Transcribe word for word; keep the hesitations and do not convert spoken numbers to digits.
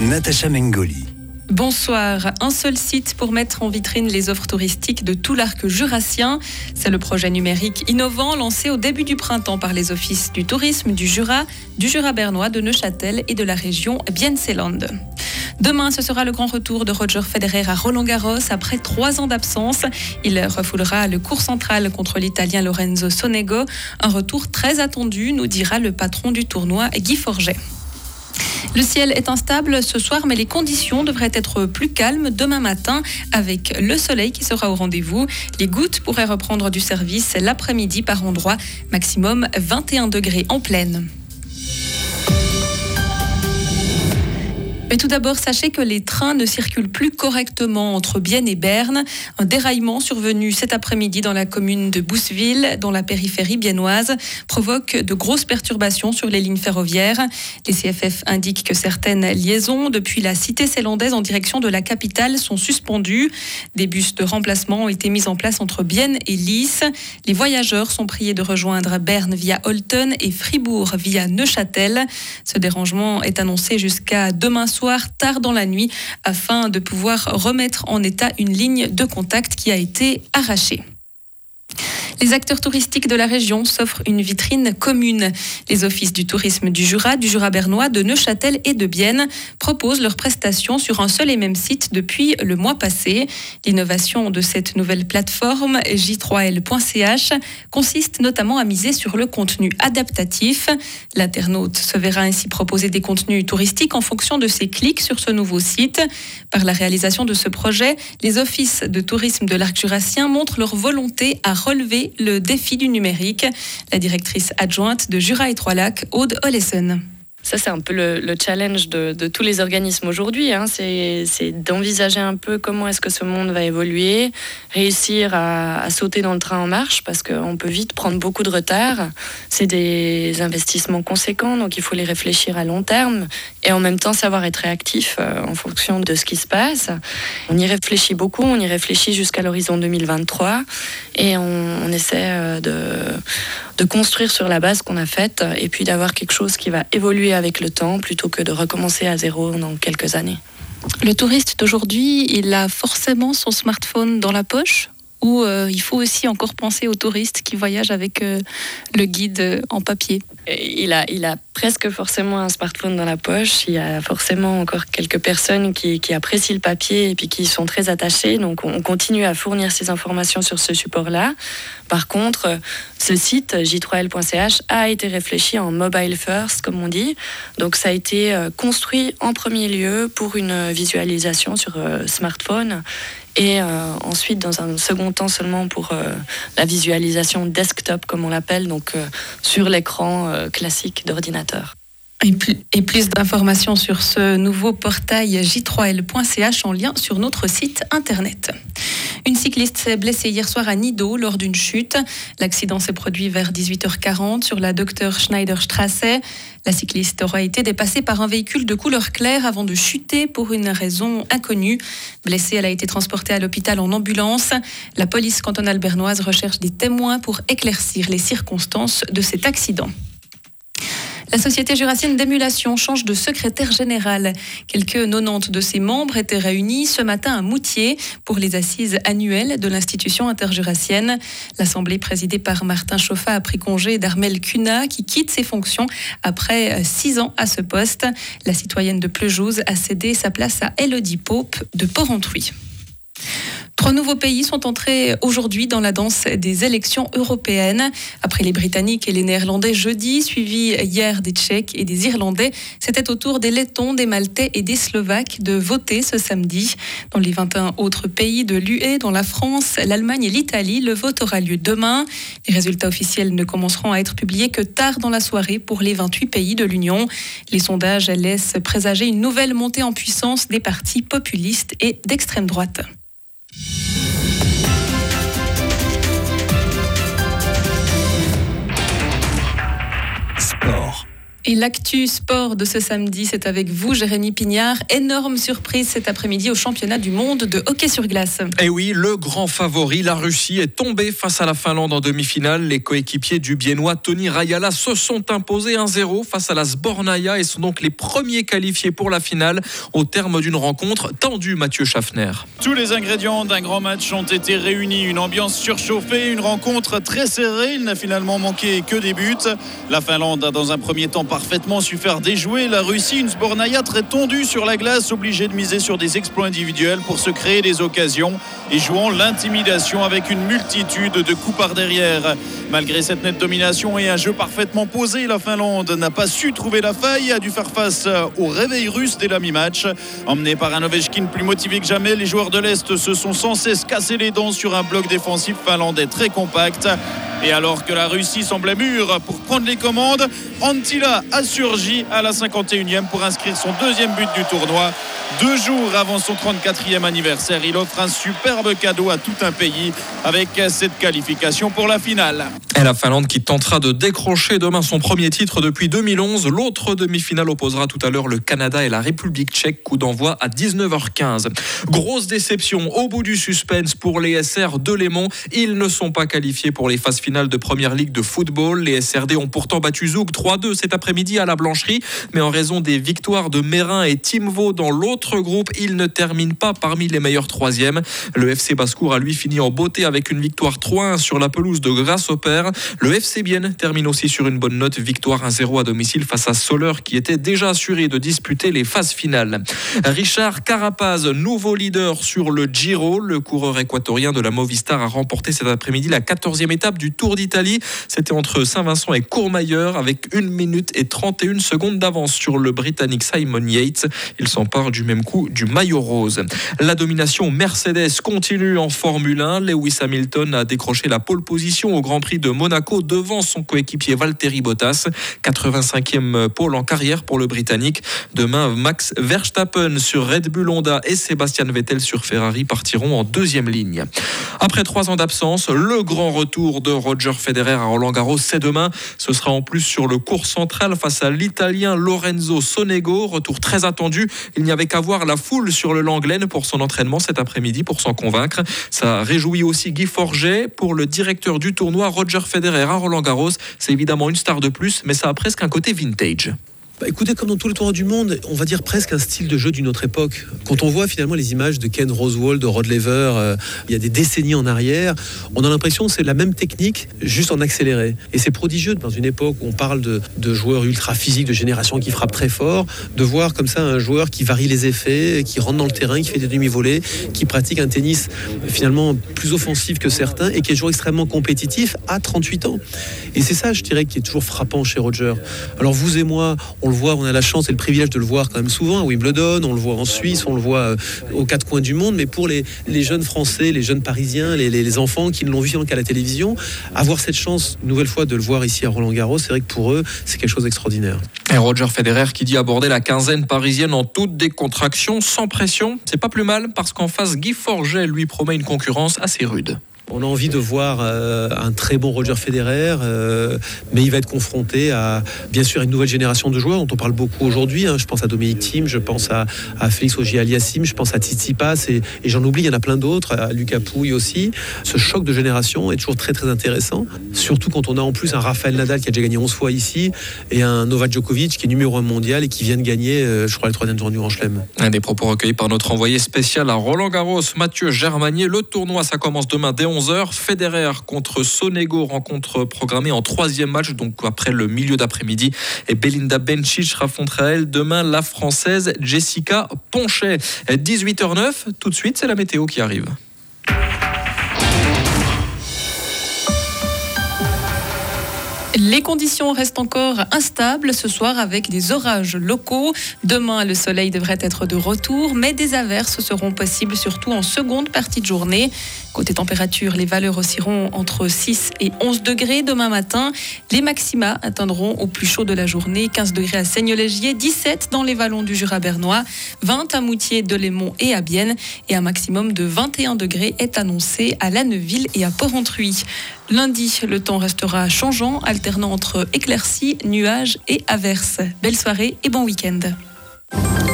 Natacha Mengoli. Bonsoir. Un seul site pour mettre en vitrine les offres touristiques de tout l'arc jurassien. C'est le projet numérique innovant lancé au début du printemps par les offices du tourisme du Jura, du Jura bernois, de Neuchâtel et de la région Bienseeland. Demain, ce sera le grand retour de Roger Federer à Roland-Garros après trois ans d'absence. Il refoulera le court central contre l'Italien Lorenzo Sonego. Un retour très attendu, nous dira le patron du tournoi, Guy Forget. Le ciel est instable ce soir, mais les conditions devraient être plus calmes demain matin avec le soleil qui sera au rendez-vous. Les gouttes pourraient reprendre du service l'après-midi par endroits, maximum vingt et un degrés en pleine. Mais tout d'abord, sachez que les trains ne circulent plus correctement entre Bienne et Berne. Un déraillement survenu cet après-midi dans la commune de Bousseville, dans la périphérie biennoise, provoque de grosses perturbations sur les lignes ferroviaires. Les C F F indiquent que certaines liaisons depuis la cité zélandaise en direction de la capitale sont suspendues. Des bus de remplacement ont été mis en place entre Bienne et Lys. Les voyageurs sont priés de rejoindre Berne via Olten et Fribourg via Neuchâtel. Ce dérangement est annoncé jusqu'à demain soir, tard dans la nuit, afin de pouvoir remettre en état une ligne de contact qui a été arrachée. Les acteurs touristiques de la région s'offrent une vitrine commune. Les offices du tourisme du Jura, du Jura bernois, de Neuchâtel et de Bienne proposent leurs prestations sur un seul et même site depuis le mois passé. L'innovation de cette nouvelle plateforme, J trois L point C H, consiste notamment à miser sur le contenu adaptatif. L'internaute se verra ainsi proposer des contenus touristiques en fonction de ses clics sur ce nouveau site. Par la réalisation de ce projet, les offices de tourisme de l'arc jurassien montrent leur volonté à relever le défi du numérique. La directrice adjointe de Jura et Trois-Lacs, Aude Olessen. Ça, c'est un peu le, le challenge de, de tous les organismes aujourd'hui. Hein. C'est, c'est d'envisager un peu comment est-ce que ce monde va évoluer, réussir à, à sauter dans le train en marche, parce qu'on peut vite prendre beaucoup de retard. C'est des investissements conséquents, donc il faut les réfléchir à long terme et en même temps savoir être réactif euh, en fonction de ce qui se passe. On y réfléchit beaucoup, on y réfléchit jusqu'à l'horizon deux mille vingt-trois et on, on essaie euh, de, de construire sur la base qu'on a faite et puis d'avoir quelque chose qui va évoluer avec le temps plutôt que de recommencer à zéro dans quelques années. Le touriste d'aujourd'hui, il a forcément son smartphone dans la poche ou euh, il faut aussi encore penser aux touristes qui voyagent avec euh, le guide euh, en papier? Il a, il a presque forcément un smartphone dans la poche. Il y a forcément encore quelques personnes qui, qui apprécient le papier et puis qui y sont très attachées. Donc on continue à fournir ces informations sur ce support-là. Par contre, ce site, J trois L point C H, a été réfléchi en mobile first, comme on dit. Donc ça a été construit en premier lieu pour une visualisation sur smartphone et euh, ensuite dans un second temps seulement pour euh, la visualisation desktop, comme on l'appelle, donc euh, sur l'écran euh, classique d'ordinateur. Et plus, et plus d'informations sur ce nouveau portail J trois L point C H en lien sur notre site internet. Une cycliste s'est blessée hier soir à Nidau lors d'une chute. L'accident s'est produit vers dix-huit heures quarante sur la Docteur Schneiderstrasse. La cycliste aura été dépassée par un véhicule de couleur claire avant de chuter pour une raison inconnue. Blessée, elle a été transportée à l'hôpital en ambulance. La police cantonale bernoise recherche des témoins pour éclaircir les circonstances de cet accident. La Société jurassienne d'émulation change de secrétaire général. Quelques quatre-vingt-dix de ses membres étaient réunis ce matin à Moutier pour les assises annuelles de l'institution interjurassienne. L'assemblée présidée par Martin Chauffat a pris congé d'Armel Cunat qui quitte ses fonctions après six ans à ce poste. La citoyenne de Pleujouz a cédé sa place à Élodie Pope de Porrentruy. Trois nouveaux pays sont entrés aujourd'hui dans la danse des élections européennes. Après les Britanniques et les Néerlandais jeudi, suivis hier des Tchèques et des Irlandais, c'était au tour des Lettons, des Maltais et des Slovaques de voter ce samedi. Dans les vingt et un autres pays de l'U E, dont la France, l'Allemagne et l'Italie, le vote aura lieu demain. Les résultats officiels ne commenceront à être publiés que tard dans la soirée pour les vingt-huit pays de l'Union. Les sondages laissent présager une nouvelle montée en puissance des partis populistes et d'extrême droite. Sport. Et l'actu sport de ce samedi, c'est avec vous, Jérémy Pignard. Énorme surprise cet après-midi au championnat du monde de hockey sur glace. Et oui, le grand favori, la Russie, est tombé face à la Finlande en demi-finale. Les coéquipiers du Biennois Toni Rajala se sont imposés un zéro face à la Sbornaïa et sont donc les premiers qualifiés pour la finale au terme d'une rencontre tendue. Mathieu Schaffner. Tous les ingrédients d'un grand match ont été réunis. Une ambiance surchauffée, une rencontre très serrée. Il n'a finalement manqué que des buts. La Finlande a dans un premier temps parfaitement su faire déjouer la Russie. Une Sbornaïa très tendue sur la glace, obligée de miser sur des exploits individuels pour se créer des occasions et jouant l'intimidation avec une multitude de coups par derrière. Malgré cette nette domination et un jeu parfaitement posé, la Finlande n'a pas su trouver la faille et a dû faire face au réveil russe dès la mi-match. Emmené par un Ovechkin plus motivé que jamais, les joueurs de l'Est se sont sans cesse cassés les dents sur un bloc défensif finlandais très compact. Et alors que la Russie semblait mûre pour prendre les commandes, Anttila a surgi à la cinquante et unième pour inscrire son deuxième but du tournoi. Deux jours avant son trente-quatrième anniversaire, il offre un superbe cadeau à tout un pays avec cette qualification pour la finale. Et la Finlande qui tentera de décrocher demain son premier titre depuis deux mille onze. L'autre demi-finale opposera tout à l'heure le Canada et la République tchèque. Coup d'envoi à dix-neuf heures quinze. Grosse déception au bout du suspense pour les S R de Lémont. Ils ne sont pas qualifiés pour les phases finales de Première Ligue de football. Les S R D ont pourtant battu Zoug trois deux cet après-midi à la Blancherie. Mais en raison des victoires de Mérin et Team Vaud dans l'autre groupe, ils ne terminent pas parmi les meilleurs troisièmes. Le F C Basse-Cour a lui fini en beauté avec une victoire trois un sur la pelouse de Grasshopper. Le F C Bienne termine aussi sur une bonne note, victoire un zéro à domicile face à Soleure qui était déjà assuré de disputer les phases finales. Richard Carapaz, nouveau leader sur le Giro. Le coureur équatorien de la Movistar a remporté cet après-midi la quatorzième étape du Tour d'Italie. C'était entre Saint-Vincent et Courmayeur avec une minute et trente et une secondes d'avance sur le Britannique Simon Yates. Il s'empare du même coup du maillot rose. La domination Mercedes continue en Formule un. Lewis Hamilton a décroché la pole position au Grand Prix de Monaco devant son coéquipier Valtteri Bottas. quatre-vingt-cinquième pole en carrière pour le Britannique. Demain, Max Verstappen sur Red Bull Honda et Sébastien Vettel sur Ferrari partiront en deuxième ligne. Après trois ans d'absence, le grand retour de Roger Federer à Roland-Garros, c'est demain. Ce sera en plus sur le court central face à l'Italien Lorenzo Sonego. Retour très attendu. Il n'y avait qu'à voir la foule sur le Langlaine pour son entraînement cet après-midi pour s'en convaincre. Ça réjouit aussi Guy Forget. Pour le directeur du tournoi, Roger Federer à Roland-Garros, c'est évidemment une star de plus, mais ça a presque un côté vintage. Bah écoutez, comme dans tous les tournois du monde, on va dire presque un style de jeu d'une autre époque. Quand on voit finalement les images de Ken Rosewall, de Rod Laver, euh, il y a des décennies en arrière, on a l'impression que c'est la même technique, juste en accéléré. Et c'est prodigieux dans une époque où on parle de, de joueurs ultra physiques, de génération qui frappent très fort, de voir comme ça un joueur qui varie les effets, qui rentre dans le terrain, qui fait des demi-volées, qui pratique un tennis finalement plus offensif que certains et qui est toujours extrêmement compétitif à trente-huit ans. Et c'est ça, je dirais, qui est toujours frappant chez Roger. Alors vous et moi, on le voit, on a la chance et le privilège de le voir quand même souvent à Wimbledon, on le voit en Suisse, on le voit euh, aux quatre coins du monde, mais pour les, les jeunes Français, les jeunes Parisiens, les, les, les enfants qui ne l'ont vu qu'à la télévision, avoir cette chance, une nouvelle fois, de le voir ici à Roland-Garros, c'est vrai que pour eux, c'est quelque chose d'extraordinaire. Et Roger Federer qui dit aborder la quinzaine parisienne en toute décontraction, sans pression, c'est pas plus mal parce qu'en face, Guy Forget lui promet une concurrence assez rude. On a envie de voir euh, un très bon Roger Federer, euh, mais il va être confronté à, bien sûr, une nouvelle génération de joueurs dont on parle beaucoup aujourd'hui. Hein. Je pense à Dominic Thiem, je pense à, à Félix Auger-Aliassime, je pense à Tsitsipas et, et j'en oublie, il y en a plein d'autres, à Lucas Pouille aussi. Ce choc de génération est toujours très très intéressant, surtout quand on a en plus un Rafael Nadal qui a déjà gagné onze fois ici et un Novak Djokovic qui est numéro un mondial et qui vient de gagner, euh, je crois, le troisième tour du Grand Chelem. Un des propos recueillis par notre envoyé spécial à Roland-Garros, Mathieu Germanier. Le tournoi, ça commence demain dès onze heures. Federer contre Sonego, rencontre programmée en troisième match, donc après le milieu d'après-midi. Et Belinda Bencic affrontera elle demain la Française Jessica Ponchet. dix-huit heures neuf, tout de suite, c'est la météo qui arrive. Les conditions restent encore instables ce soir avec des orages locaux. Demain, le soleil devrait être de retour, mais des averses seront possibles surtout en seconde partie de journée. Côté température, les valeurs oscilleront entre six et onze degrés demain matin. Les maxima atteindront au plus chaud de la journée quinze degrés à Seignelay-Gier, dix-sept dans les vallons du Jura bernois, vingt à Moutier, Delémont et à Bienne. Et un maximum de vingt et un degrés est annoncé à Lanneville et à Porrentruy. Lundi, le temps restera changeant, alternant entre éclaircies, nuages et averses. Belle soirée et bon week-end.